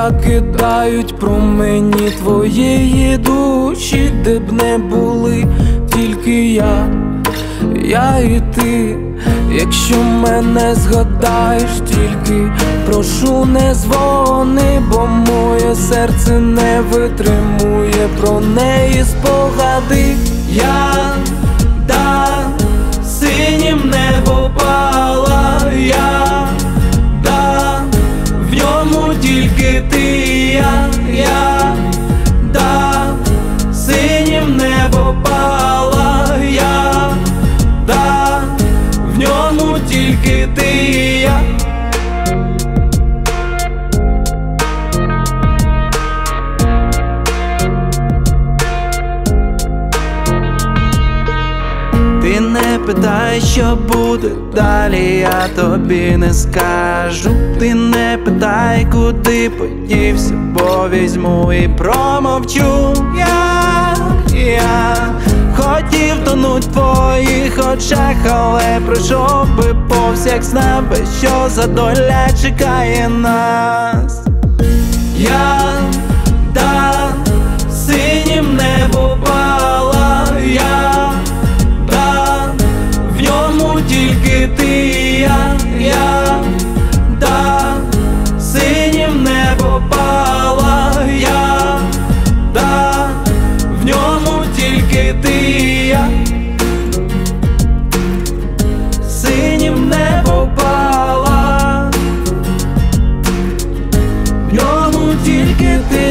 закидають промені твоєї душі, де б не були тільки я і ти. Якщо мене згадаєш, тільки прошу не дзвони, бо моє серце не витримує про неї спогади. Я синім небо пала, в ньому тільки ти. Я синім небо пала, в ньому тільки ти. Ти не питай, що буде далі, я тобі не скажу. Ти не питай, куди подівся, бо візьму і промовчу. Я хотів тонуть в твоїх очах, але пройшов би повз, як знав би, що за доля чекає нас. Я синім небо пала, в ньому тільки ти. Я синім небо пала, в ньому тільки ти. Синім небо пала, в ньому тільки ти.